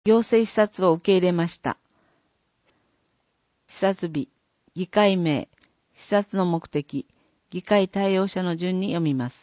行政視察を受け入れました。視察日、議会名、視察の目的、議会対応者の順に読みます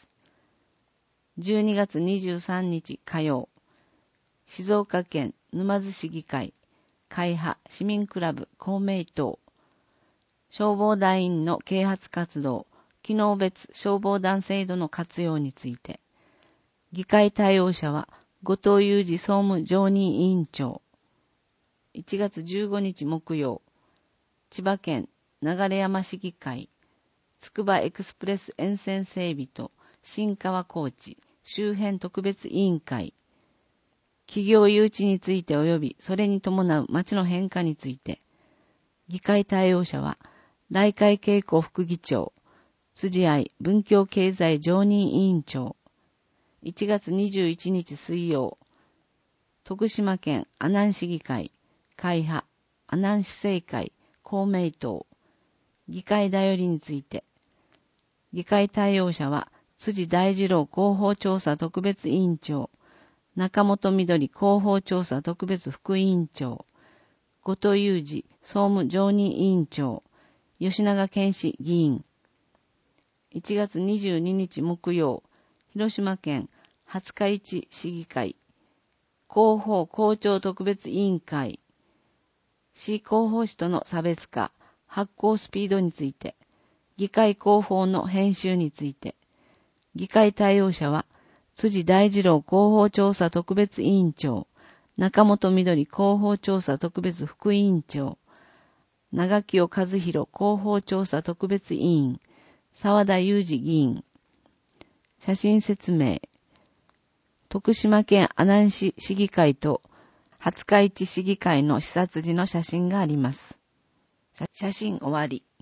。12月23日火曜、静岡県沼津市議会、会派市民クラブ公明党、消防団員の啓発活動、機能別消防団制度の活用について、議会対応者は後藤祐二総務常任委員長。1月15日木曜、千葉県流山市議会、つくばエクスプレス沿線整備と新川高地周辺特別委員会、企業誘致について及びそれに伴う町の変化について、議会対応者は来会恵子副議長、辻愛文教経済常任委員長。1月21日水曜、徳島県阿南市議会、会派阿南市政会公明党、議会だよりについて、議会対応者は辻大二郎広報調査特別委員長、中本みどり広報調査特別副委員長、後藤祐二総務常任委員長、吉永健氏議員。1月22日木曜、広島県廿日市市議会、広報校長特別委員会、市広報誌との差別化、発行スピードについて、議会広報の編集について、議会対応者は、辻大二郎広報調査特別委員長、中本みどり広報調査特別副委員長、長清和弘広報調査特別委員、沢田裕二議員。写真説明。徳島県阿南市市議会と廿日市市議会の視察時の写真があります。写真終わり。